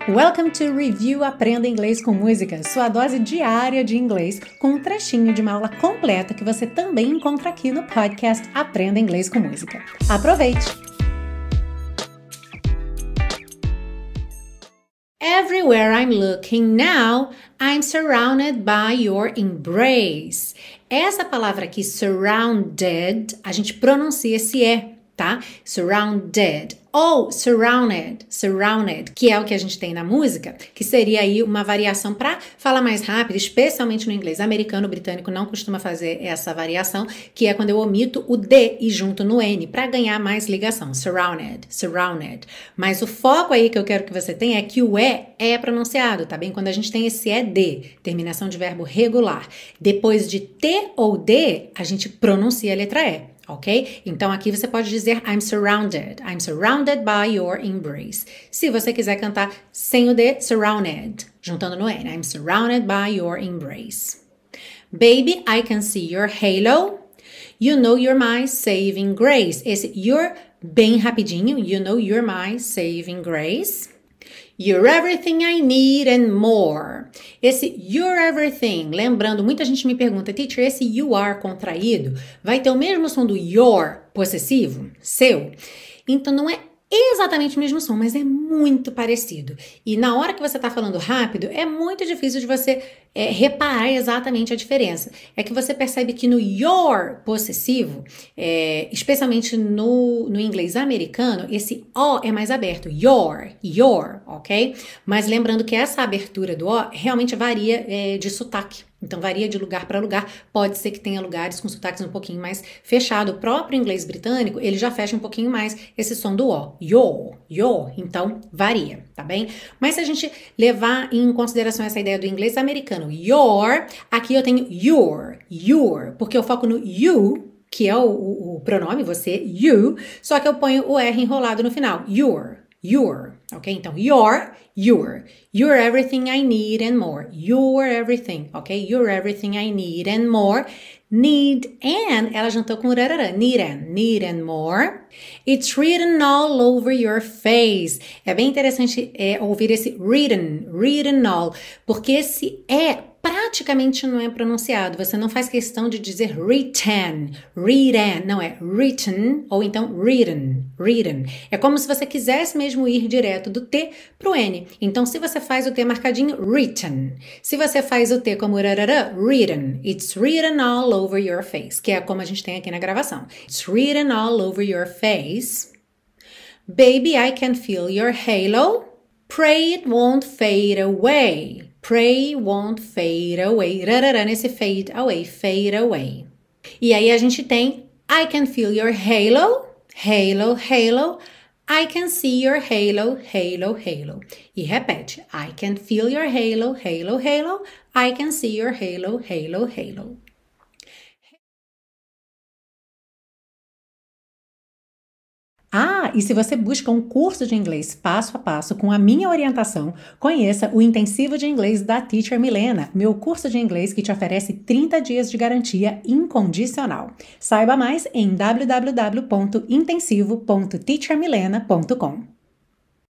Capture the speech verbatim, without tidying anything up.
Welcome to Review Aprenda Inglês com Música, sua dose diária de inglês com um trechinho de uma aula completa que você também encontra aqui no podcast Aprenda Inglês com Música. Aproveite! Everywhere I'm looking now, I'm surrounded by your embrace. Essa palavra aqui, surrounded, a gente pronuncia esse E, tá? Surrounded ou surrounded, surrounded, que é o que a gente tem na música, que seria aí uma variação para falar mais rápido, especialmente no inglês americano. O britânico não costuma fazer essa variação, que é quando eu omito o D e junto no N, para ganhar mais ligação. Surrounded, surrounded. Mas o foco aí que eu quero que você tenha é que o E é pronunciado, tá bem? Quando a gente tem esse E D, terminação de verbo regular, depois de T ou D, a gente pronuncia a letra E. Ok? Então aqui você pode dizer I'm surrounded. I'm surrounded by your embrace. Se você quiser cantar sem o D, surrounded, juntando no N. I'm surrounded by your embrace. Baby, I can see your halo. You know you're my saving grace. Esse you're bem rapidinho. You know you're my saving grace. You're everything I need and more. Esse you're everything, lembrando, muita gente me pergunta, teacher, esse you are contraído vai ter o mesmo som do your possessivo, seu? Então não é exatamente o mesmo som, mas é muito parecido. E na hora que você está falando rápido, é muito difícil de você é, reparar exatamente a diferença. É que você percebe que no your possessivo, é, especialmente no, no inglês americano, esse O é mais aberto. Your, your, ok? Mas lembrando que essa abertura do O realmente varia é, de sotaque. Então, varia de lugar para lugar. Pode ser que tenha lugares com sotaques um pouquinho mais fechado. O próprio inglês britânico, ele já fecha um pouquinho mais esse som do O. Yo, yo. Então, varia, tá bem? Mas se a gente levar em consideração essa ideia do inglês americano, your, aqui eu tenho your, your, porque eu foco no you, que é o, o, o pronome, você, you, só que eu ponho o R enrolado no final. Your, your, ok? Então, your, your. You're everything I need and more. You're everything, ok? You're everything I need and more. Need and, ela juntou com rarara. Need and, need and more. It's written all over your face. É bem interessante é, ouvir esse written, written all, porque esse é praticamente não é pronunciado. Você não faz questão de dizer written, written, não é written ou então written, written. É como se você quisesse mesmo ir direto do T para o N. Então, se você faz o T marcadinho, written. Se você faz o T como rarara, written. It's written all over your face, que é como a gente tem aqui na gravação. It's written all over your face. Baby, I can feel your halo. Pray it won't fade away. Pray won't fade away. Rarara nesse fade away, fade away. E aí a gente tem I can feel your halo. Halo, halo. I can see your halo, halo, halo. E repete. I can feel your halo, halo, halo. I can see your halo, halo, halo. Ah, e se você busca um curso de inglês passo a passo com a minha orientação, conheça o Intensivo de Inglês da Teacher Milena, meu curso de inglês que te oferece trinta dias de garantia incondicional. Saiba mais em w w w ponto intensivo ponto teacher milena ponto com.